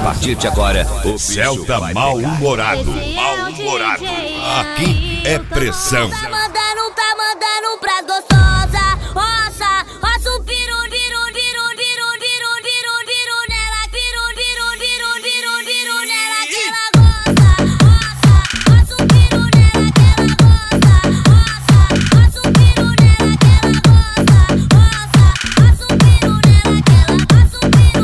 partir de agora, o Celta mal-humorado. Mal-humorado. Aqui é pressão. Tá mandando pras gostosa. Roça, roça o piru, nela, piru, nela que ela gosta. Roça, roça o piru nela que ela gosta. Roça, roça o piru nela que ela gosta. Roça, roça o piru nela que ela gosta.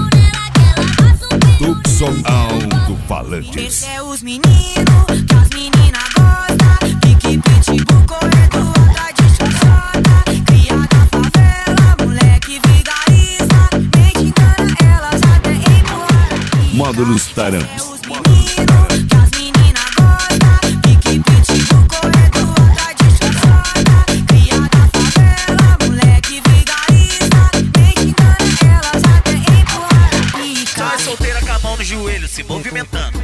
Tucson Alto-Falantes. Esse é os meninos que as meninas gostam. Pique, pitbull, corredor, tá de xoxota. Cria da favela, moleque vigariza. Mente engana elas até empurrar aqui. Módulos Taramps. Esse é os meninos que as meninas gostam. Pique, pitbull, corredor, tá de xoxota. Cria da favela, moleque vigariza. Mente engana elas até empurrar aqui. Só é solteira com a mão no joelho, se movimentando.